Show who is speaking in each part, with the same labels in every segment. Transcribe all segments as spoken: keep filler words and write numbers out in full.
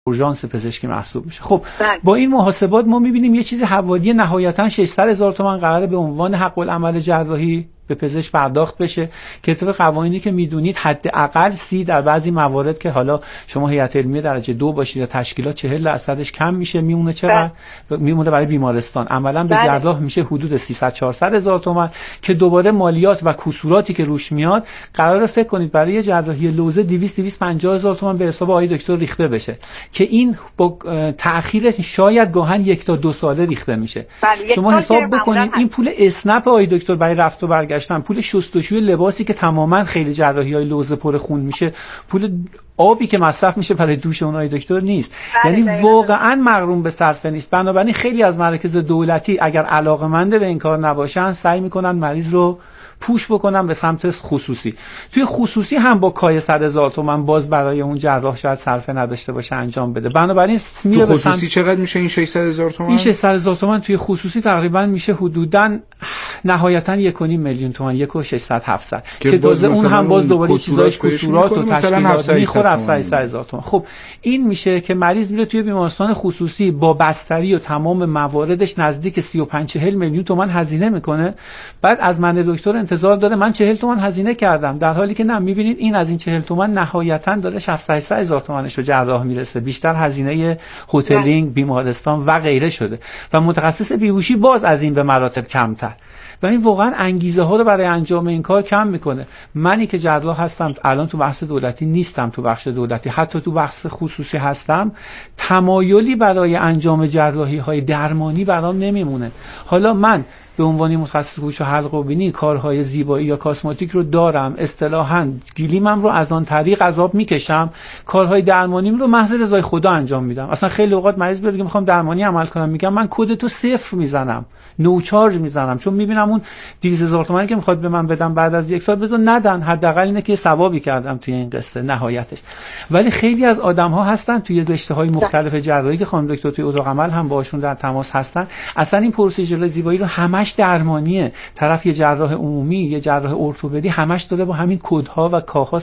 Speaker 1: اورژانس پزشکی محسوب میشه. خب با این محاسبات ما میبینیم یه چیز حوالی نهایتا ششصد هزار تومان قراره به عنوان حق العمل جراحی به پزشک پرداخت بشه که طبق قوانینی که میدونید حداقل سی در بعضی موارد که حالا شما هیئت علمی درجه دو باشید یا تشکیلات چهل درصدش کم میشه، میمونه چقدر؟ میمونه برای بیمارستان عملا به جراح میشه حدود سیصد چهارصد هزار تومان که دوباره مالیات و کسوراتی که روش میاد قراره فکر کنید برای جراحی لوزه دویست دویست و پنجاه هزار تومان به حساب آقای دکتر ریخته بشه که این با تأخیر شاید گاهن یک تا دو ساله ریخته میشه. شما حساب بکنید این پول اسنپ آقای دکتر برای رفت و برگشت، پول شستشوی لباسی که تماما خیلی جراحی‌های لوزه پر خون میشه، پول آبی که مصرف میشه برای دوش اونای دکتر نیست. یعنی واقعا مغروم به صرفه نیست. بنابراین خیلی از مراکز دولتی اگر علاقه‌مند به این کار نباشن سعی میکنن مریض رو پوش بکنم به سمت خصوصی. توی خصوصی هم با کای صد هزار تومان باز برای اون جراح شاید صرفه نداشته باشه انجام بده. بنابراین میره به
Speaker 2: خصوصی چقدر میشه این ششصد هزار تومان؟
Speaker 1: این ششصد هزار تومان توی خصوصی تقریبا میشه حدوداً نهایتاً یک و نیم میلیون تومان، یک و ششصد هفتصد که تازه اون هم باز دوباره چیزایش کسورات و تشکیلات میخوره هفتصد هزار تومان. خب این میشه که مریض میره توی بیمارستان خصوصی با بستری و تمام مواردش نزدیک سی و پنج چهل میلیون تومان هزینه میکنه. بعد از من دکتر انتظار داره من چهل تومان هزینه کردم، در حالی که نه، میبینید این از این چهل تومان نهایتا داره هفتصد هزار تومانش به جراح میرسه، بیشتر هزینه هتلینگ، بیمارستان و غیره شده و متخصص بیهوشی باز از این به مراتب کمتر و این واقعا انگیزه ها رو برای انجام این کار کم میکنه. منی که جراح هستم الان تو بخش دولتی نیستم، تو بخش دولتی حتی تو بخش خصوصی هستم، تمایلی برای انجام جراحی های درمانی برام نمیمونه. حالا من به عنوان متخصص گوش و حلق و بینی کارهای زیبایی یا کاسمتیک رو دارم، اصطلاحاً گلیمم رو از آن طریق عذاب میکشم، کارهای درمانیم رو محض رضای خدا انجام میدم. اصلا خیلی اوقات مریض میگه میخوام درمانی عمل کنم، میگم من کد تو صفر میزنم، نو چارج میزنم، چون میبینم اون دویست هزار تومانی که میخواد به من بدم بعد از یک سال بذار ندن، حداقل اینه که ثوابی کردم توی این قصه نهایتش. ولی خیلی از آدم ها هستن توی رشته‌های مختلف جراحی که خانم دکتر توی اتاق عمل هم باشون در تماس هستن، اصلا این پروسیجر زیبایی رو همش درمانیه. طرف یه جراح عمومی، یه جراح ارتوپدی همش داره با همین کدها و کاها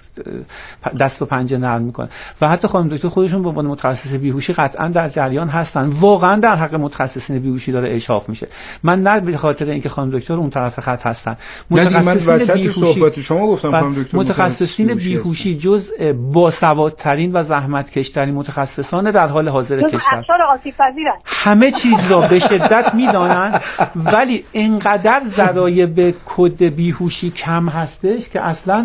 Speaker 1: دست و پنجه نرم میکنه و حتی خانم دکتر خودشون به عنوان متخصص بیهوشی قطعا در جریان هستن. واقعا در حق متخصصین بیهوشی داره اشراف میشه. من نه به خاطر اینکه خانم دکتر اون طرف خط هستن،
Speaker 2: متخصصین بیهوشی صحبت شما گفتم خانم دکتر
Speaker 1: متخصصین بیهوشی جزء باسوادترین و زحمتکشترین متخصصان در حال حاضر کشور، همه چیز را به شدت میدانن ولی اینقدر ذرایع کد بیهوشی کم هستش که اصلا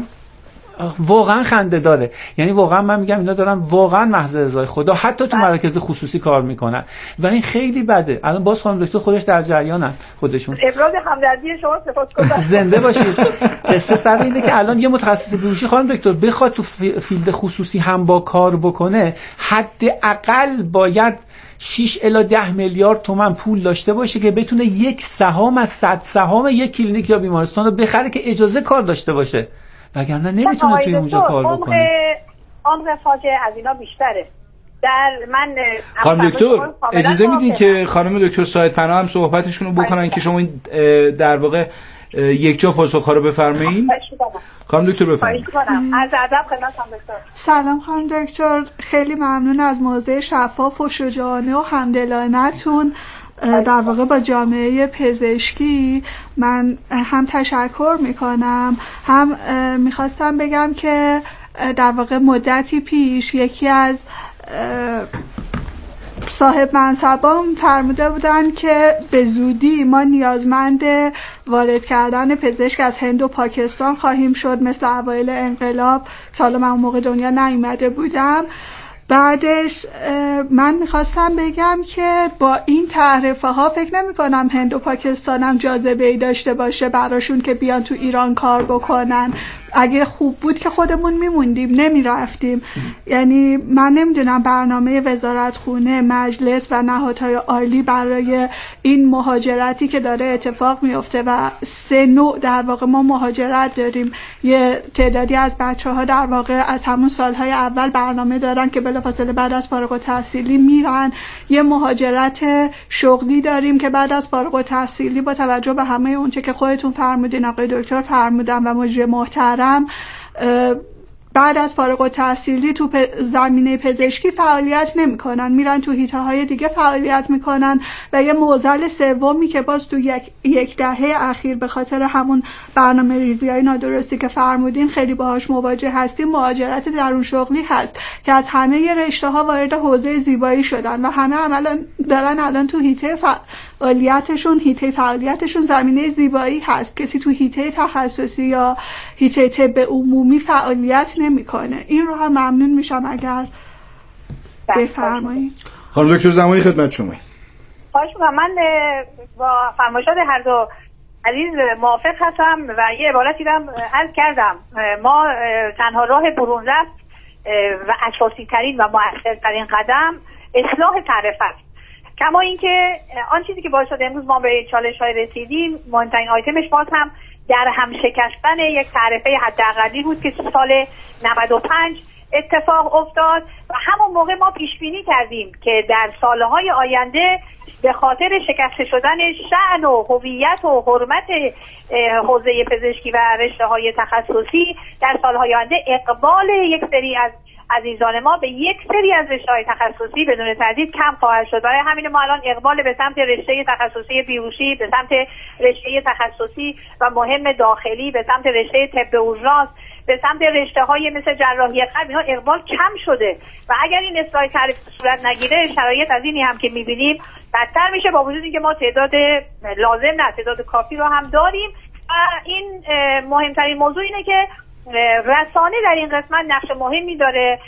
Speaker 1: واقعا خنده داره. یعنی واقعا من میگم اینا دارن واقعا محض رضای خدا حتی تو مراکز خصوصی کار میکنن و این خیلی بده. الان باز خانم دکتر خودش در جریانن، خودشون
Speaker 3: ابراز همدردی شما سپاسگزارم.
Speaker 1: زنده باشید. قصه سر اینه که الان یه متخصص بیهوشی خانم دکتر بخواد تو فیلد خصوصی هم با کار بکنه حداقل باید شش الی ده میلیارد تومان پول داشته باشه که بتونه یک سهام از صد سهام یک کلینیک یا بیمارستان رو بخره که اجازه کار داشته باشه، وگرنه نمیتونه توی اونجا کار بکنه.
Speaker 3: عمق فاجعه از اینا بیشتره. در من
Speaker 2: خانم دکتر اجازه میدین که خانم دکتر ساید پناه هم صحبتشون رو بکنن که شما این در واقع یک جا پاسخ‌ها رو بفرمایید. خانم دکتر بفرمایید.
Speaker 3: از ادب خدمت خانم دکتر.
Speaker 4: سلام خانم دکتر، خیلی ممنون از موضع شفاف و شجاعانه و همدلانه‌تون در واقع با جامعه پزشکی. من هم تشکر میکنم، هم میخواستم بگم که در واقع مدتی پیش یکی از صاحب منصبان فرموده بودن که به زودی ما نیازمند وارد کردن پزشک از هند و پاکستان خواهیم شد مثل اوایل انقلاب که حالا من اون موقع دنیا نیومده بودم. بعدش من میخواستم بگم که با این تعرفه ها فکر نمی کنم هند و پاکستان هم جاذبه ای داشته باشه براشون که بیان تو ایران کار بکنن. اگه خوب بود که خودمون میموندیم نمیرفتیم. یعنی من نمیدونم برنامه وزارتخونه، مجلس و نهادهای عالی برای این مهاجرتی که داره اتفاق میفته و سه نوع در واقع ما مهاجرت داریم. یه تعدادی از بچه ها در واقع از همون سالهای اول برنامه دارن که بلافاصله بعد از فارغ التحصیلی میرن. یه مهاجرت شغلی داریم که بعد از فارغ التحصیلی با توجه به همه اونچه که خودتون فرمودین، آقای دکتر فرمودن و مجری محترم، بعد از فارغ التحصیلی تو زمینه پزشکی فعالیت نمیکنن، میرن تو حیطه های دیگه فعالیت میکنن و یه معضل سومی که باز تو یک یک دهه اخیر به خاطر همون برنامه ریزی های نادرستی که فرمودین خیلی باهاش مواجه هستیم، مهاجرت درون شغلی هست که از همه رشته ها وارد حوزه زیبایی شدن و همه عملا دارن الان تو حیطه فعالیتشون حیطه فعالیتشون زمینه زیبایی هست. کسی تو حیطه تخصصی یا حیطه طب عمومی فعالیت نمیکنه. این رو هم ممنون میشم اگر بفرمایید.
Speaker 2: خانم دکتر زمانی خدمت شما.
Speaker 3: خواهش می‌کنم. من با فرمایشات هر دو عزیز موافق هستم و یه عبارتی هم عرض کردم. ما تنها راه برون رفت و اساسی ترین و مؤثرترین قدم اصلاح تعرفه است. کما اینکه آن چیزی که باعث شد امروز ما به چالش های رسیدیم، مهمترین آیتمش باز هم در هم شکستن یک تعرفه حداقلی بود که سال نود و پنج اتفاق افتاد و همون موقع ما پیش بینی کردیم که در سالهای آینده به خاطر شکست شدن شأن و هویت و حرمت حوزه پزشکی و رشته‌های تخصصی در سالهای آینده اقبال یک سری از عزیزان ما به یک سری از رشته‌های تخصصی بدون تردید کم خواهد شد. برای همین ما الان اقبال به سمت رشته تخصصی بیهوشی، به سمت رشته تخصصی و مهم داخلی، به سمت رشته طب اورژانس، به سمت رشته‌های مثل جراحی قلب اینا اقبال کم شده و اگر این اصلاح تعریف صورت نگیره شرایط از اینی هم که می‌بینیم بدتر میشه، با وجود اینکه ما تعداد لازم نه تعداد کافی رو هم داریم. و این مهمترین موضوع اینه که رسانه در این قسمت نقش مهمی داره،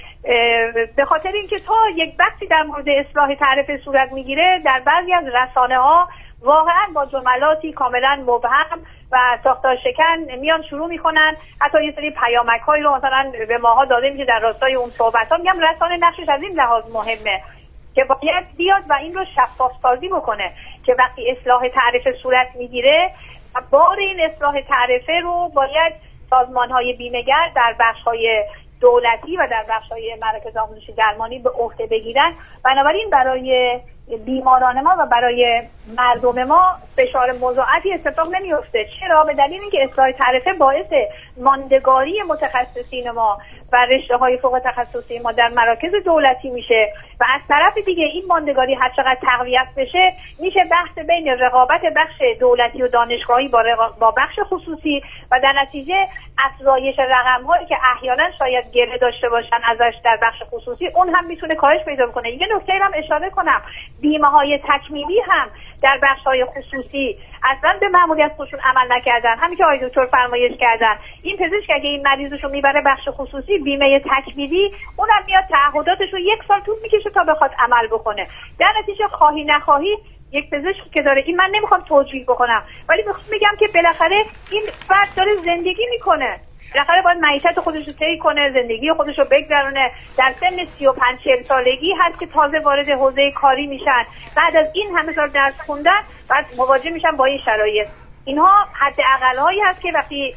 Speaker 3: به خاطر اینکه تا یک بحثی در مورد اصلاح تعرفه صورت میگیره در بعضی از رسانه ها واقعا با جملاتی کاملا مبهم و ساختار شکن میان شروع میکنن، حتی یه سری پیامک هایی رو مثلا به ماها داده میشه در راستای اون صحبت ها. میگم رسانه نقشش از این لحاظ مهمه که باید بیاد و این رو شفاف سازی بکنه که وقتی اصلاح تعرفه صورت میگیره بار این اصلاح تعرفه رو باید سازمان های بیمه‌گر در بخش های دولتی و در بخش های مراکز آموزشی درمانی به عهده بگیرن. بنابراین برای بیماران ما و برای مردم ما فشار مضاعفی اتفاق نمیفته. چرا؟ به دلیل اینکه اصلاح تعرفه باعث ماندگاری متخصصین ما و رشته های فوق تخصصی ما در مراکز دولتی میشه و از طرف دیگه این ماندگاری هر چقدر تقویت بشه میشه بحث بین رقابت بخش دولتی و دانشگاهی با, رقا... با بخش خصوصی و در نتیجه افزایش رقم هایی که احیانا شاید گره داشته باشن ازش در بخش خصوصی اون هم میتونه کاهش پیدا کنه. یه نکته هم اشاره کنم، بیمه های تکمیلی هم در بخش های خصوصی اصلا به مأموریت خودشون عمل نکردن. همین که آقای دکتر فرمایش کردن، این پزشک اگه این مریضشو میبره بخش خصوصی بیمه تکمیلی اونم میاد تعهداتش رو یک سال طول میکشه تا بخواد عمل بکنه. در نتیجه خواهی نخواهی یک پزشک که داره، این من نمیخوام توجیه بکنم ولی میخوام بگم که بالاخره این فرد داره زندگی میکنه، بالاخره باید معیشت خودش رو طی کنه، زندگی خودش رو بگذرونه. در سن سی و پنج چهل سالگی هست که تازه وارد حوزه کاری میشن، بعد از این همه سال درس خوندن بعد مواجه میشن با این شرایط. اینها حداقل هایی هست که وقتی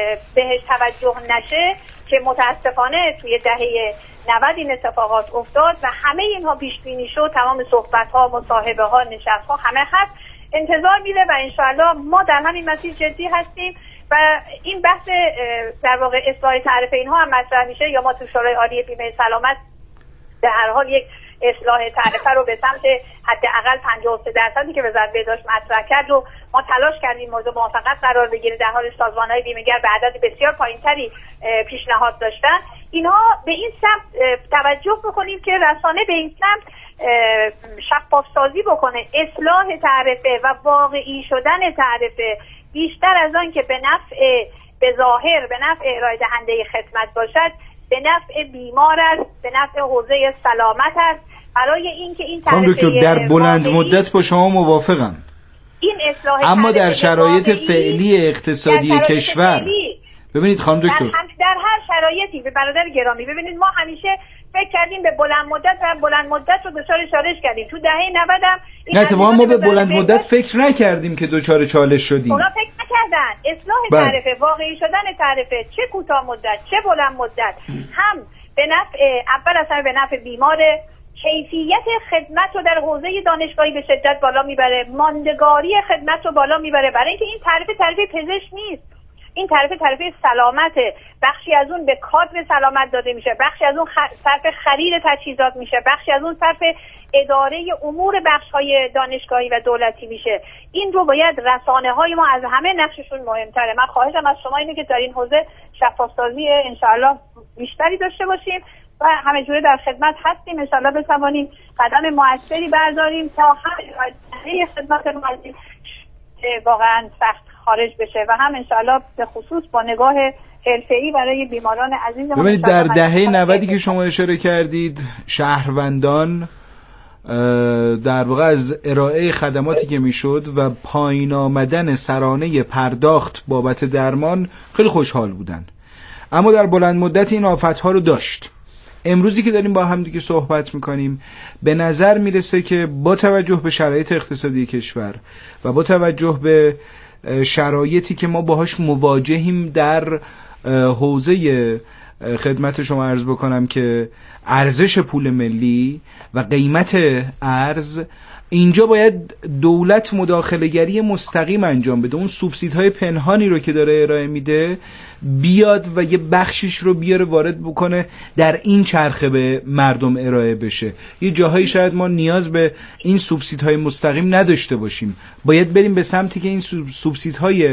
Speaker 3: بهش توجه نشه که متاسفانه توی دهه نود این اتفاقات افتاد و همه اینها پیش بینی شد، تمام صحبت ها، مصاحبه ها، نشست ها همه هست، انتظار میره و انشاءالله ما در همین مسیر جدی هستیم و این بحث در واقع اصلاح تعرفه اینها هم مطرح میشه یا ما تو شورای عالی بیمه سلامت به هر حال یک اصلاح تعرفه رو به سمت حداقل پنجاه و سه درصدی که وزارت بهداشت مطرح کرد و ما تلاش کردیم موضوع موافقت قرار بگیره، در حال سازمان‌های بیمه‌گر به عدد بسیار پایینتری پیشنهاد داشتن. اینها به این سمت توجه بکنیم که رسانه به این سمت شفاف سازی بکنه، اصلاح تعرفه و واقعی شدن تعرفه بیشتر از آن که به نفع به ظاهر به نفع ارائه دهنده خدمت باشد به نفع بیمار است، به نفع حوزه سلامت است. برای اینکه این تعرفه
Speaker 2: دکتر در بلند مدت با شما موافقم،
Speaker 3: این اصلاح
Speaker 2: اما در شرایط فعلی اقتصادی کشور فعلی. ببینید خانم دکتر
Speaker 3: در, در هر شرایطی به برادر گرامی ببینید ما همیشه فکر کردیم به بلند مدت و بلند مدت رو دچار چالش کردیم. تو دهه نود هم
Speaker 2: نه اتفاقا ما به بلند مدت فکر نکردیم که دچار چالش شدیم.
Speaker 3: اونا فکر نکردن. اصلاح تعرفه، واقعی شدن تعرفه، چه کوتاه مدت چه بلند مدت، هم به نفع اول اصلا به نفع بیمار، کیفیت خدمت رو در حوزه دانشگاهی به شدت بالا میبره، ماندگاری خدمت رو بالا میبره. برای اینکه این تعرفه تعرفه پزشک نیست، این تعرفه تعرفه سلامته، بخشی از اون به کادر سلامت داده میشه، بخشی از اون خ... صرف خرید تجهیزات میشه، بخشی از اون صرف اداره امور بخش‌های دانشگاهی و دولتی میشه. این رو باید رسانه‌های ما از همه نقششون مهمتره. من خواهشم از شما اینه که در این حوزه شفاف‌سازی انشاءالله بیشتری داشته باشیم و همه جوره در خدمت هستیم. انشاءالله بتوانیم قدم موثری برداریم تا هم خدمت مردم واقعا سخت خارج بشه و هم انشاءالله به خصوص با نگاه حرفه‌ای برای بیماران عزیزمون.
Speaker 2: ببینید در دهه نود که شما اشاره کردید، شهروندان در واقع از ارائه خدماتی که میشد و پایین آمدن سرانه پرداخت بابت درمان خیلی خوشحال بودن، اما در بلند مدت این آفت‌ها رو داشت. امروزی که داریم با هم دیگه صحبت میکنیم به نظر میرسه که با توجه به شرایط اقتصادی کشور و با توجه به شرایطی که ما باهاش مواجهیم در حوزه خدمت شما عرض بکنم که ارزش پول ملی و قیمت ارز، اینجا باید دولت مداخله‌گری مستقیم انجام بده. اون سوبسیدهای پنهانی رو که داره ارائه میده بیاد و یه بخشیش رو بیاره وارد بکنه در این چرخه به مردم ارائه بشه. یه جاهایی شاید ما نیاز به این سوبسیدهای مستقیم نداشته باشیم، باید بریم به سمتی که این سوبسیدهای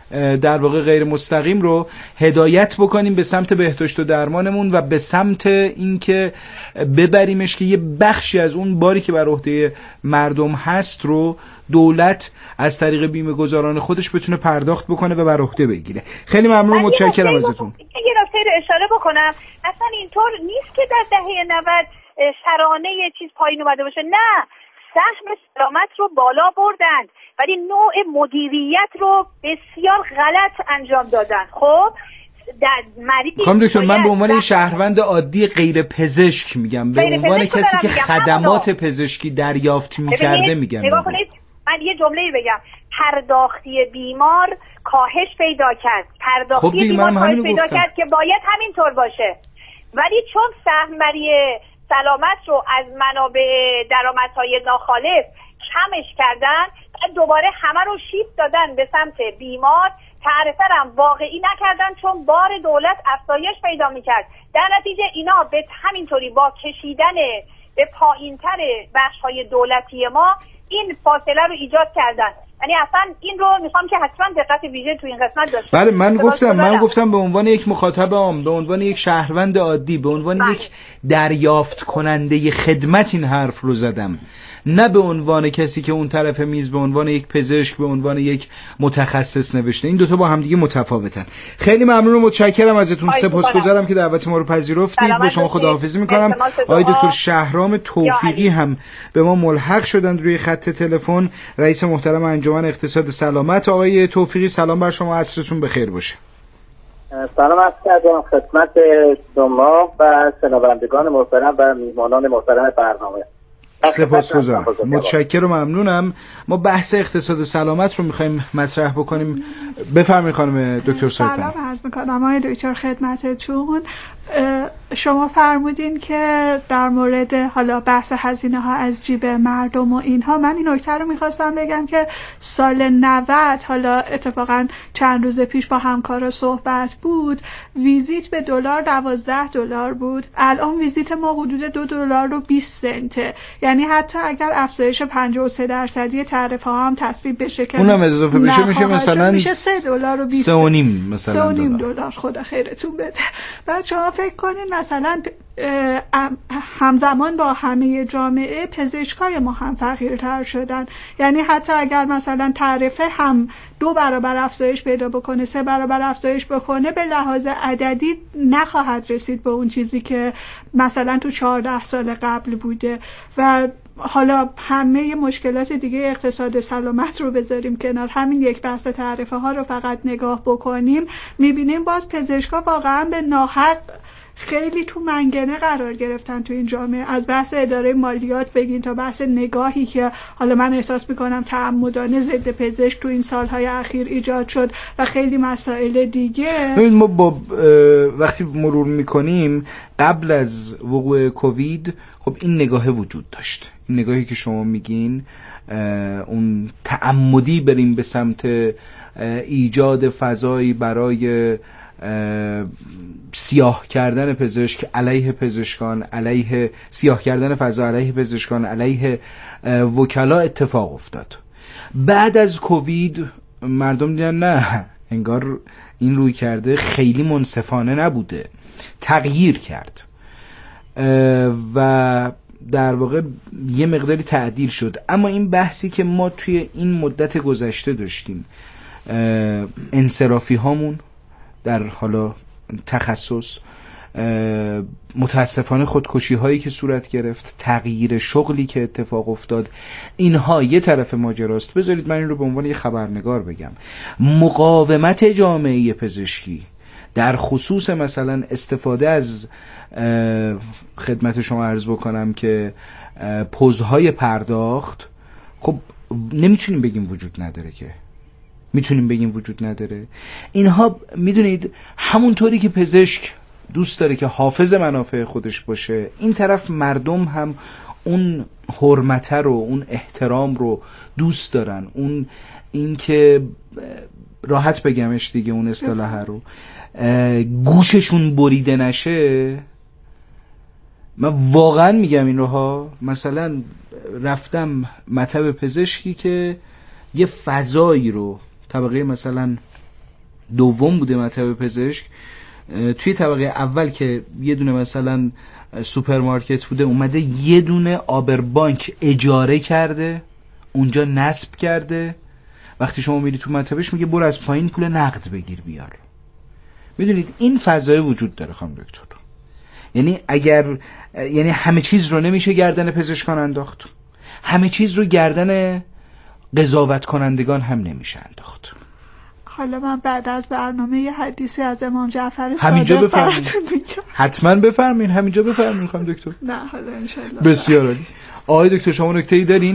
Speaker 2: در واقع غیر مستقیم رو هدایت بکنیم به سمت بهداشت و درمانمون و به سمت اینکه ببریمش که یه بخشی از اون باری که بر عهده مردم هست رو دولت از طریق بیمه گذاران خودش بتونه پرداخت بکنه و بر عهده بگیره. خیلی ممنون، متشکرم ازتون.
Speaker 3: یه نکته رو اشاره بکنم، اصلا اینطور نیست که در دهه نود سرانه یه چیز پایین اومده باشه، نه، سهم سلامت رو بالا بردند ولی نوع مدیریت رو بسیار غلط انجام دادن. خب در مریضی
Speaker 2: خانم دکتر، من به عنوان شهروند عادی غیر پزشک میگم، به عنوان کسی که خدمات پزشکی دریافت میکرده میگم.
Speaker 3: نگاه کنید، من یه جمله بگم، پرداختی بیمار کاهش پیدا کرد، پرداختی
Speaker 2: خب
Speaker 3: بیمار کاهش پیدا گفتم. کرد که باید همینطور باشه، ولی چون سهم بری سلامت رو از منابع درآمدهای ناخالص کمش کردن، دوباره همه رو شیفت دادن به سمت بیمار، تعرفه هم واقعی نکردن چون بار دولت افزایش پیدا میکرد. در نتیجه اینا به همینطوری با کشیدن به پایینتر بخش‌های دولتی ما این فاصله رو ایجاد کردن. یعنی اصلا این رو میخوام که حتما دقت ویژه تو این قسمت داشته.
Speaker 2: بله من گفتم من گفتم به عنوان یک مخاطب عام، به عنوان یک شهروند عادی، به عنوان بله. یک دریافت کننده خدمت این حرف رو زدم، نه به عنوان کسی که اون طرف میز به عنوان یک پزشک، به عنوان یک متخصص نوشته. این دوتا با هم دیگه متفاوتن. خیلی ممنون و متشکرم ازتون، سپاسگزارم که دعوت ما رو پذیرفتید. با شما خداحافظی میکنم. آقای دکتر شهرام توفیقی هم به ما ملحق شدند روی خط تلفن، رئیس محترم انجمن اقتصاد سلامت. آقای توفیقی سلام بر شما، عصرتون بخیر باشه.
Speaker 5: سلام عرض کردم خدمت شما و شنوندگان محترم و میهمانان محترم برنامه.
Speaker 2: سپاسگزارم، متشکرم و ممنونم. ما بحث اقتصاد سلامت رو میخوایم مطرح بکنیم. بفرمایید خانم دکتر سایتان.
Speaker 4: سلام عرض میکنم آقای دکتر خدمتتون. شما فرمودین که در مورد حالا بحث هزینه ها از جیب مردم و اینها، من این نکته رو میخواستم بگم که سال نود حالا اتفاقا چند روز پیش با همکارا صحبت بود، ویزیت به دلار دوازده دلار بود، الان ویزیت ما حدود دو دلار و بیست سنته. یعنی حتی اگر افزایش پنجاه و سه درصدی تعرفه ها هم تصویب بشه که
Speaker 2: اونم اضافه بشه میشه مثلا
Speaker 4: میشه سه دلار و بیست
Speaker 2: سه و نیم مثلا
Speaker 4: سه و نیم دلار. خدا خیرتون بده. بعد شما فکر کنین مثلا همزمان با همه جامعه پزشکای ما هم فقیرتر شدن. یعنی حتی اگر مثلا تعرفه هم دو برابر افزایش پیدا بکنه، سه برابر افزایش بکنه، به لحاظ عددی نخواهد رسید به اون چیزی که مثلا تو چهارده سال قبل بوده. و حالا همه مشکلات دیگه اقتصاد سلامت رو بذاریم کنار، همین یک بحث تعرفه ها رو فقط نگاه بکنیم، میبینیم باز پزشکا واقعا به ناحق خیلی تو منگنه قرار گرفتن تو این جامعه، از بحث اداره مالیات بگین تا بحث نگاهی که حالا من احساس میکنم تعمدانه ضد پزشک تو این سالهای اخیر ایجاد شد و خیلی مسائل دیگه.
Speaker 2: ببین ما با وقتی مرور میکنیم قبل از وقوع کووید خب این نگاه وجود داشت، این نگاهی که شما میگین، اون تعمدی بریم به سمت ایجاد فضایی برای سیاه کردن پزشک علیه پزشکان، علیه سیاه کردن فضا علیه پزشکان، علیه وکلا اتفاق افتاد. بعد از کووید مردم دیدن نه، انگار این روی کرده خیلی منصفانه نبوده، تغییر کرد و در واقع یه مقداری تعدیل شد. اما این بحثی که ما توی این مدت گذشته داشتیم، انصرافی هامون در حالا تخصص، متاسفانه خودکشی هایی که صورت گرفت، تغییر شغلی که اتفاق افتاد، اینها یه طرف ماجراست. بذارید من این رو به عنوان یه خبرنگار بگم. مقاومت جامعه پزشکی در خصوص مثلا استفاده از خدمت شما عرض بکنم که پوزهای پرداخت، خب نمیتونیم بگیم وجود نداره، که میتونیم بگیم وجود نداره. اینها میدونید همونطوری که پزشک دوست داره که حافظ منافع خودش باشه، این طرف مردم هم اون حرمت رو، اون احترام رو دوست دارن، اون این که راحت بگمش دیگه، اون اصطلاح رو گوششون بریده نشه. من واقعا میگم این رو ها. مثلا رفتم مطب پزشکی که یه فضایی رو، طبقه مثلا دوم بوده مطب پزشک، توی طبقه اول که یه دونه مثلا سوپرمارکت بوده، اومده یه دونه آبربانک اجاره کرده، اونجا نصب کرده. وقتی شما میری تو مطبش میگه برو از پایین پول نقد بگیر بیار. میدونید این فضای وجود داره خانم دکتر. یعنی اگر یعنی همه چیز رو نمیشه گردن پزشکان انداخت، همه چیز رو گردن قضاوت کنندگان هم نمیشه انداخت.
Speaker 4: حالا من بعد از برنامه یه حدیثی از امام جعفر
Speaker 2: همینجا
Speaker 4: صادق
Speaker 2: بفرمایید. حتما بفرمایید، همینجا بفرمایید خانم دکتر.
Speaker 4: نه حالا ان شاءالله.
Speaker 2: بسیار عالی. آقای دکتر شما نکته‌ای دارین؟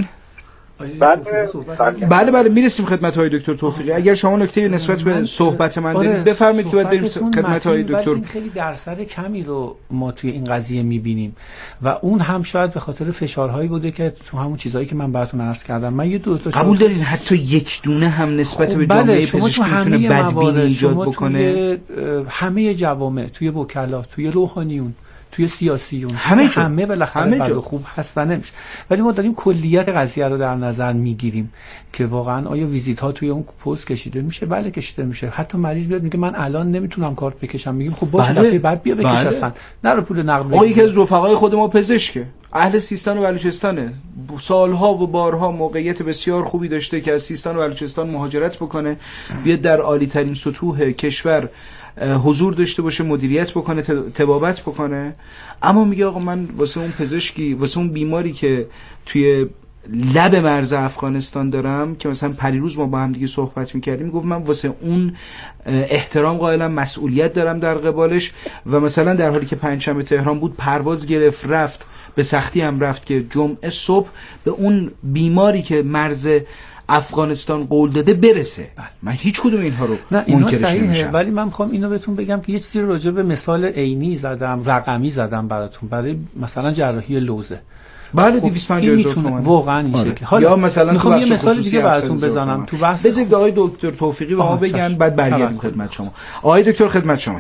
Speaker 5: بله
Speaker 2: بله بله میرسیم خدمت های دکتر توفیقی. اگر شما نکته نسبت به صحبت من دارید بفرمایید که بعد بریم خدمت های دکتر.
Speaker 1: این خیلی درصد کمی رو ما توی این قضیه میبینیم و اون هم شاید به خاطر فشارهایی بوده که تو همون چیزایی که من براتون عرض کردم. من یه دو تا
Speaker 2: قبول دارین حتی یک دونه هم نسبت
Speaker 1: خب
Speaker 2: به جامعه پزشکی میتونه بدبینی ایجاد بکنه؟
Speaker 1: همه جوامع، توی وکلا، توی روحانیون، توی سیاسیون،
Speaker 2: همه جا.
Speaker 1: همه بالاخره بد و خوب هست و نمیشه. ولی ما داریم کلیت قضیه رو در نظر میگیریم که واقعا آیا ویزیت ها توی اون پست کشیده میشه؟ بله کشیده میشه. حتی مریض بیاد میگه من الان نمیتونم کارت بکشم، میگیم خب باشه
Speaker 2: بله.
Speaker 1: دفعه بعد بیا بکش
Speaker 2: بله.
Speaker 1: اصلا نرو پول نقد بگیر.
Speaker 2: آقا یکی از رفقای خود ما پزشکه، اهل سیستان و بلوچستانه، سالها و بارها موقعیت بسیار خوبی داشته که از سیستان و بلوچستان مهاجرت بکنه، بیاد در عالی ترین سطوح کشور حضور داشته باشه، مدیریت بکنه، طبابت بکنه. اما میگه آقا من واسه اون پزشکی، واسه اون بیماری که توی لب مرز افغانستان دارم، که مثلا پریروز ما با هم دیگه صحبت میکردیم، گفت من واسه اون احترام قائلم، مسئولیت دارم در قبالش. و مثلا در حالی که پنجشنبه تهران بود پرواز گرفت رفت، به سختی هم رفت که جمعه صبح به اون بیماری که مرز افغانستان قول داده برسه. من هیچ کدوم اینها رو منکرش نمیشم.
Speaker 1: ولی من میخوام اینو بهتون بگم که یه چیزی رو راجع به مثال عینی زدم، رقمی زدم براتون، برای مثلا جراحی لوزه.
Speaker 2: بله دویست و پنجاه هزار تومان
Speaker 1: واقعا این
Speaker 2: آره.
Speaker 1: شکل. حالا
Speaker 2: یا مثلا
Speaker 1: میخوام یه مثال دیگه براتون بزنم تو بحث.
Speaker 2: بذارید آقای دکتر توفیقی به ما بگن بعد برگردیم خدمت شما. آقای دکتر خدمت شما.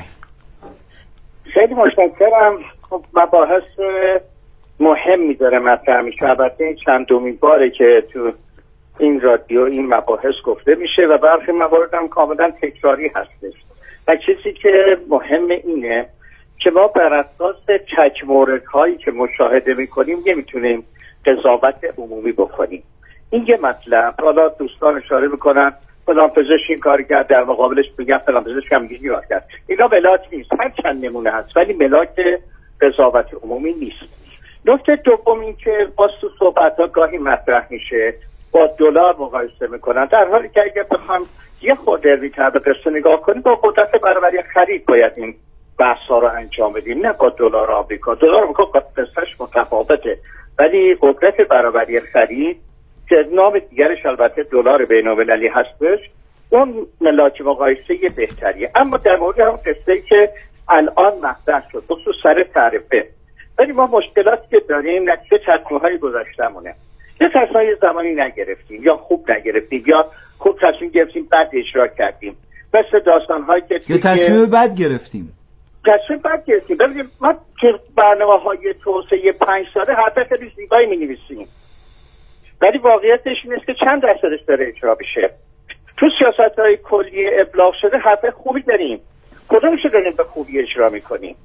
Speaker 5: خیلی متشکرم. خب مباحث مهمی داره مطرح میشه. البته این چندمین باره که تو این رادیو این مباحث گفته میشه و برخی موارد هم کاملا تکراری هستش و چیزی که مهم اینه که ما بر اساس تک موردهایی که مشاهده میکنیم نمیتونیم قضاوت عمومی بکنیم. این یه مطلب. حالا دوستان اشاره میکنن فلان پزشک این کار کرد، در مقابلش میگن فلان پزشک هم این کار کرد. اینا ملاک نیست، هر چند نمونه هست ولی ملاک قضاوت عمومی نیست. نکته دوم این که باز تو صحبت‌ها گاهی مطرح میشه با دلار مقایسه میکنن، در حالی که اگه بخوام یه خورده ریتر به قصه نگاه کنیم با قدرت برابری خرید باید این بحث‌ها رو انجام بدیم، نه با دلار آمریکا. دلار آمریکا قصه‌اش متفاوته، ولی قدرت برابری خرید که نام دیگرش البته دلار بین‌المللی هستش، اون ملاک مقایسه بهتریه. اما در مورد هم قصه‌ای که الان مطرح شد خصوص سر تعرفه، ولی ما مشکلاتی که داریم نتیجه تصمیم‌های گذشته‌مونه. یه تصمیم زمانی نگرفتیم یا خوب نگرفتیم یا خوب تصمیم گرفتیم بعد اجرا کردیم، مثل داستان‌هایی که
Speaker 2: یه تصمیم بد گرفتیم
Speaker 5: تصمیم بد گرفتیم. ببینید ما که برنامه‌های توسعه پنج ساله حرف خیلی زیبایی می‌نویسیم، ولی واقعیتش این است که چند درصدش داره اجرا بشه. تو سیاست‌های کلی ابلاغ شده حرف خوبی داریم، کدومش رو داریم به خوبی اجرا می‌کنیم؟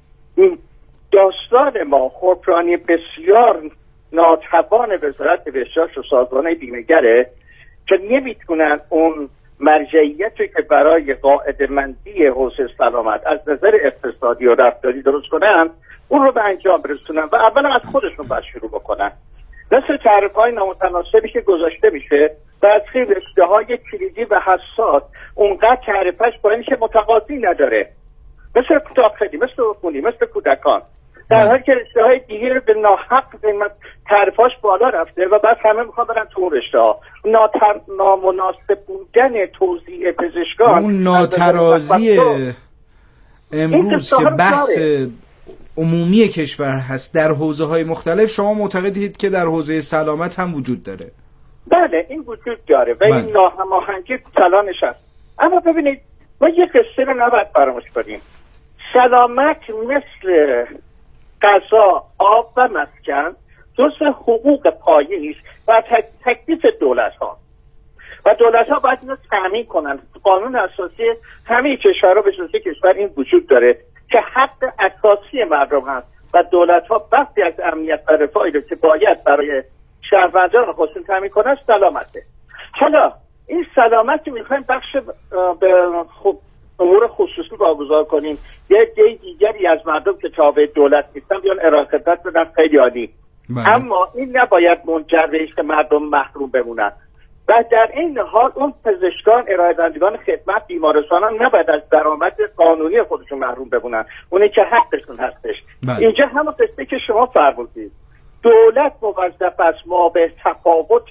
Speaker 5: داستان ما خبرانی بسیار ناتوان وزارت بهداشت و سازمان بیمه‌گره که نمیتونن اون مرجعیتی که برای قاعده مندی حوزه سلامت از نظر اقتصادی و رفتاری درست کنن اون رو به انجام برسونن و اولا از خودشون باید شروع بکنن. مثل تعرفه‌های نامتناسبی که گذاشته میشه و از خیلی رشته‌های کلیدی و حساس اونقدر تعرفه‌اش با اینکه متقاضی نداره، مثل داخلی، مثل عفونی، مثل کودکان، در حالی که رشته‌های دیگه به ناحق قیمت تعرفه‌اش بالا رفته و بعد همه میخوان برن تو اون رشته‌ها. ناتر... نامناسب بودن توزیع پزشکان،
Speaker 2: اون ناترازی امروز که بحث عمومی کشور هست در حوزه‌های مختلف، شما معتقدید که در حوزه سلامت هم وجود داره؟
Speaker 5: بله این وجود داره و این ناهماهنگی کلانش هست. اما ببینید ما یه قصه رو نباید فراموش کنیم. سلامت مثل غذا، آب و مسکن جزء حقوق پایه‌ای است و تکلیف دولت‌ها و دولت‌ها باید اینو تامین کنن. قانون اساسی همه کشورها به جز کشور این وجود داره که حق اساسی مردم هست و دولت‌ها بخشی از امنیت و رفاهی رو که باید برای شهروندان خودشون تامین کنن سلامته. حالا این سلامت رو می‌خوایم بخش به خب امور خصوصی واگذار کنیم، یه دی دیگری از مردم که تابع دولت نیستن بیان ارائه خدمت بدن، خیلی عالی. اما این نباید منجر به اینکه مردم محروم بمونن و در این حال اون پزشکان، ارائه دهندگان خدمت، بیمارستانان نباید از درآمد قانونی خودشون محروم بمونن، اونی که حقشون هستش. بله. اینجا همون قصه که شما فرمودید، دولت موظف است ما به تفاوت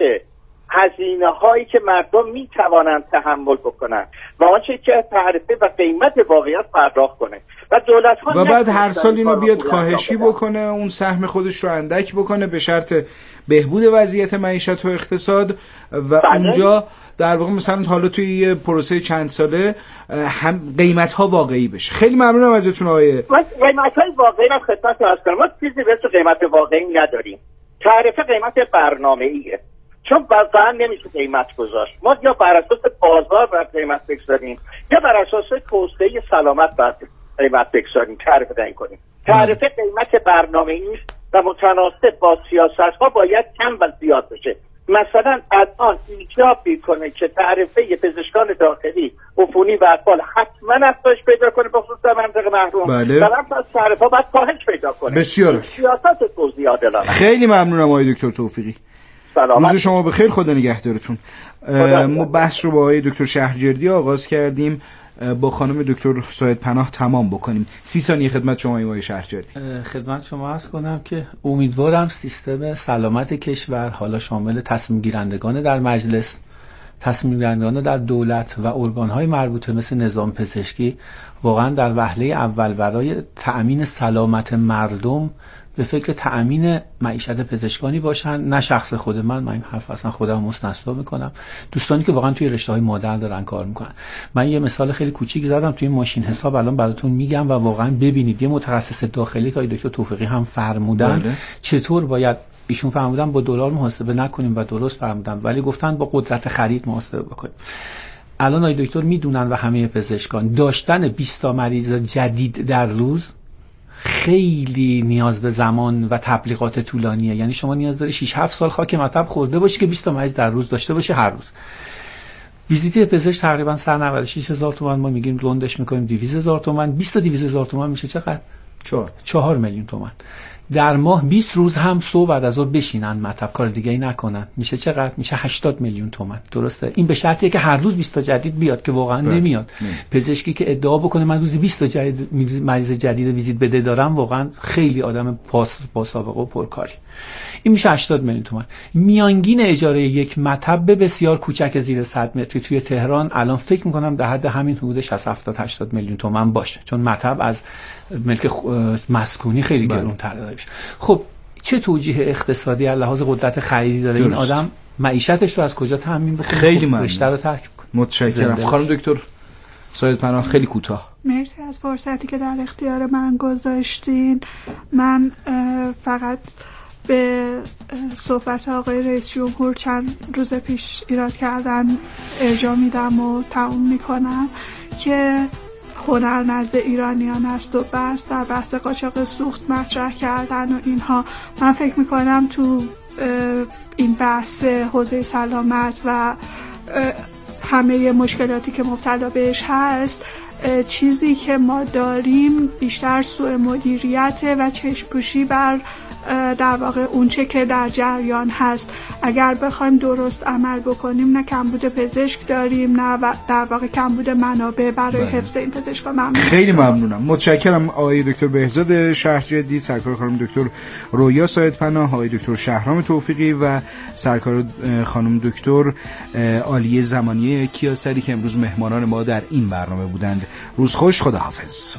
Speaker 5: هزینه هایی که مردم می توانند تحمل بکنن و آنچه که تعرفه و قیمت واقعیت پرداخت کنه و دولت ها
Speaker 2: و بعد هر سال اینو بیاد کاهشی بکنه، اون سهم خودش رو اندک بکنه به شرط بهبود وضعیت معیشت و اقتصاد و بله. اونجا در واقع مثلا حالا توی یه پروسه چند ساله هم قیمت ها واقعی بشه. خیلی ممنونم ازتون آقای.
Speaker 5: قیمت های واقعی رو خدمت عرض کنم. ما چیزی به اسم قیمت واقعی نداریم. تعرفه قیمت برنامه‌ایه. چون واقعا نمیشه قیمت گذاشت. ما یا بر اساس بازار باید قیمت بگذاریم یا بر اساس توسعه سلامت باید قیمت بگذاریم، تعرفه تعیین کنیم. تعرفه قیمت برنامه‌ای است و متناسب با سیاست‌ها باید کم و زیاد بشه. مثلا الان ایجاب میکنه که تعرفه پزشکان داخلی، عفونی و اطفال حتما افزایش پیدا کنه به خصوص در منطقه محروم.
Speaker 2: بله.
Speaker 5: مثلا تعرفه باید کاهش پیدا کنه.
Speaker 2: بسیار
Speaker 5: سیاست توزیع عادلانه.
Speaker 2: خیلی ممنونم آقای دکتر توفیقی.
Speaker 5: سلامت.
Speaker 2: روز شما بخیر، خدا نگهدارتون. ما بحث رو با آقای دکتر شهرجردی آغاز کردیم، با خانم دکتر ساید پناه تمام بکنیم. سی ثانیه خدمت شما آقای شهرجردی.
Speaker 1: خدمت شما عرض کنم که امیدوارم سیستم سلامت کشور، حالا شامل تصمیم گیرندگان در مجلس، تصمیم گیرندگان در دولت و ارگان‌های مربوطه مثل نظام پزشکی، واقعا در وهله اول برای تأمین سلامت مردم به فکر تأمین معیشت پزشکانی باشن، نه شخص خود من. من این حرف اصلا خودم مستثنا میکنم. دوستانی که واقعا توی رشته‌های مدرن دارن کار میکنن. من یه مثال خیلی کوچیک زدم توی ماشین حساب، الان براتون میگم و واقعا ببینید یه متخصص داخلی که دکتر توفیقی هم فرمودن بله. چطور باید، ایشون فرمودن با دلار محاسبه نکنیم و درست فرمودن، ولی گفتن با قدرت خرید محاسبه بکنیم. الان آقای دکتر میدونن و همه پزشکان داشتن بیست تا مریض جدید در روز خیلی نیاز به زمان و تبلیغات طولانیه. یعنی شما نیاز داری شش هفت سال خاک مطب خورده باشی که بیست تا مریض در روز داشته باشی هر روز. ویزیت پزشک تقریبا سر نود و شش هزار تومان، ما میگیم لندش میکنیم دویست هزار تومان. بیست تا دویست هزار تومان میشه چقدر؟
Speaker 2: چهار
Speaker 1: چهار میلیون تومان. در ماه بیست روز هم صبح بعد از ظهر بشینن مطب کار دیگه ای نکنن، میشه چقدر؟ میشه هشتاد میلیون تومان. درسته؟ این به شرطیه که هر روز بیست تا جدید بیاد که واقعا بره. نمیاد. نه. پزشکی که ادعا بکنه من روزی بیست تا جدید مریض جدید ویزیت بده دارم، واقعا خیلی آدم پاس با سابقه و پرکاری. این میشه هشتاد میلیون تومان. میانگین اجاره یک مطب بسیار کوچک زیر صد متری توی تهران الان فکر میکنم در حد همین حدود شصت هفتاد هشتاد میلیون تومان باشه، چون مطب از ملک مسکونی خیلی گران‌تره میشه. خب چه توجیه اقتصادی از لحاظ قدرت خریدی داره درست. این آدم معیشتش رو از کجا تامین بکنه؟
Speaker 2: خیلی ممنون.
Speaker 1: رشته رو ترک کنه.
Speaker 2: متشکرم خانم دکتر سایت پناه، خیلی کوتاه.
Speaker 4: مرسی از فرصتی که در اختیار من گذاشتین. من فقط به صحبت آقای رئیس جمهور چند روز پیش ایراد کردن ارجاع میدم و تموم میکنم که هنر نزد ایرانیان است و بس در بحث قاچاق سوخت مطرح کردن و اینها. من فکر میکنم تو این بحث حوزه سلامت و همه مشکلاتی که مبتلا بهش هست، چیزی که ما داریم بیشتر سوء مدیریت و چشم‌پوشی بر در واقع اونچه که در جریان هست. اگر بخوایم درست عمل بکنیم نه کمبود پزشک داریم نه در واقع کمبود منابع برای بله. حفظ این پزشکا. ممنون.
Speaker 2: خیلی ممنونم. متشکرم آقای دکتر بهزاد شهرجدی، سرکار خانم دکتر رویا سایت پناه، آقای دکتر شهرام توفیقی و سرکار خانم دکتر عالیه زمانی کیاسری که امروز مهمانان ما در این برنامه بودند. روز خوش، خداحافظ.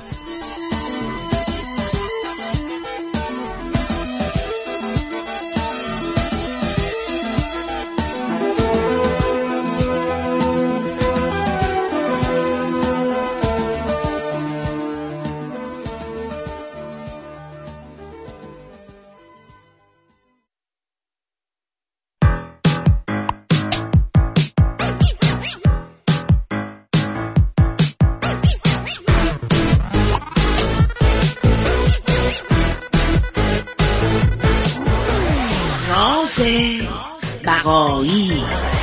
Speaker 6: بقایی.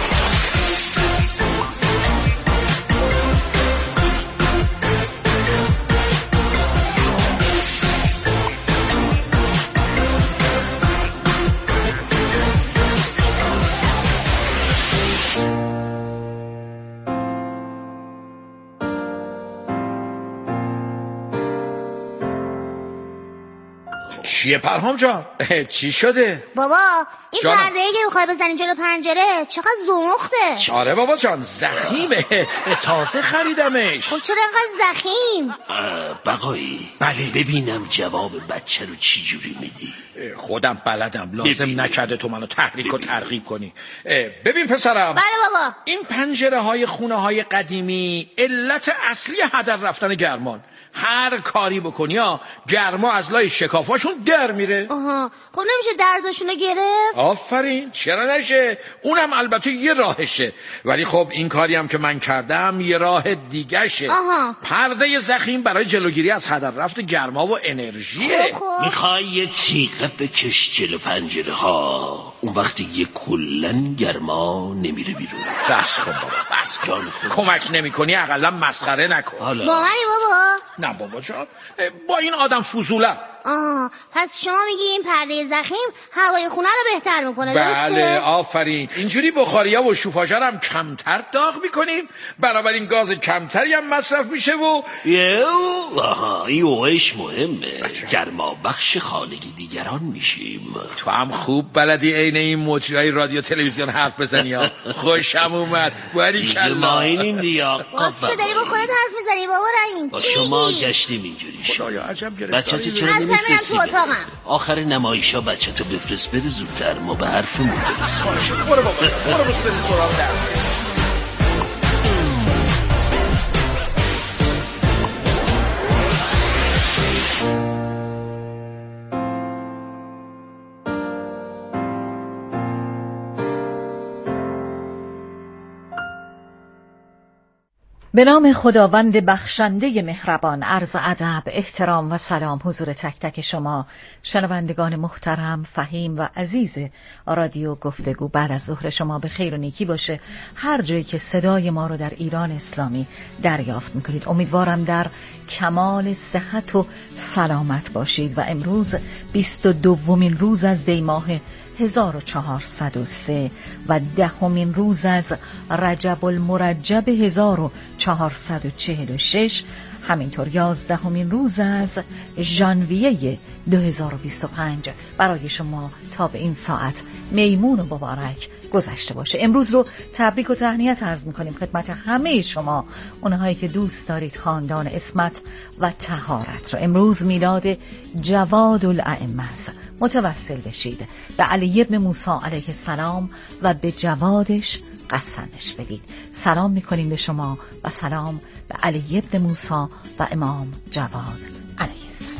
Speaker 7: چیه پرهام جان؟ چی شده؟
Speaker 8: بابا این پرده‌ای که میخوای بزنی جلو پنجره چقدر زمخته.
Speaker 7: آره بابا جان زخیمه، تازه خریدمش.
Speaker 8: خب چرا اینقدر زخیم؟
Speaker 6: بقایی بله ببینم جواب بچه رو چی جوری میدی؟
Speaker 7: خودم بلدم، لازم ببین. نکرده تو منو تحریک و ترغیب کنی. ببین پسرم.
Speaker 8: بله بابا.
Speaker 7: این پنجره های خونه های قدیمی علت اصلی هدر رفتن گرمان. هر کاری بکنی ها گرما از لای شکافاشون در میره.
Speaker 8: آها خب نمیشه درزاشونو گرفت؟
Speaker 7: آفرین، چرا نشه؟ اونم البته یه راهشه، ولی خب این کاری هم که من کردم یه راه دیگه شه.
Speaker 8: آها.
Speaker 7: پرده زخیم برای جلوگیری از هدر رفت گرما و انرژیه.
Speaker 8: خب خب.
Speaker 6: میخوای یه تیغه بکش جلو پنجره ها، اون وقتی یه کلن گرما نمیره بیرون.
Speaker 7: بس کن بابا بس کن، کمک نمی کنی اقلا مسخره نکن.
Speaker 8: حالا با منی بابا؟
Speaker 7: نه بابا جان، با این آدم فضوله.
Speaker 8: آه پس شما میگی این پرده زخیم هوای خونه رو بهتر میکنه، درسته؟
Speaker 7: بله آفرین. اینجوری بخاریا و شوفاژا هم کمتر داغ میکنیم، بنابراین گاز کمتری هم مصرف میشه و
Speaker 6: یه آها این اوش مهمه. گرما بخش خانگی دیگران میشیم.
Speaker 7: تو هم خوب بلدی عین این مجریای رادیو تلویزیون حرف بزنی ها. خوشم اومد. باریکلا.
Speaker 6: ما اینیم دیا.
Speaker 8: تو داری با خودت حرف میزنی بابا رحیم؟
Speaker 6: با شما گشتیم اینجوری.
Speaker 7: خدایا عجب گرفت.
Speaker 6: بچه‌ت چرا نمیفرستی؟ آخر نمایشا بچه‌تو بفرست بره زودتر، ما به حرفمون برسیم.
Speaker 7: برو بابا برو برو سراغ درس.
Speaker 9: به نام خداوند بخشنده مهربان، عرض ادب، احترام و سلام حضور تک تک شما شنوندگان محترم، فهیم و عزیز رادیو گفتگو. بعد از ظهر شما به خیر و نیکی باشه هر جایی که صدای ما رو در ایران اسلامی دریافت میکنید. امیدوارم در کمال صحت و سلامت باشید و امروز بیست و دومین روز از دی ماه هزار و چهارصد و سه و دهمین روز از رجب المرجب هزار و چهارصد و چهل و شش، همینطور یازدهمین روز از ژانویه دو هزار و بیست و پنج برای شما تا به این ساعت میمون و مبارک گذشته باشه. امروز رو تبریک و تهنیت عرض میکنیم خدمت همه شما اونهایی که دوست دارید خاندان عصمت و طهارت رو. امروز میلاد جواد الائمه است. متوسل بشید به علی ابن موسی علیه السلام و به جوادش قسمش بدید. سلام میکنیم به شما و سلام به علی ابن موسی و امام جواد علیه السلام.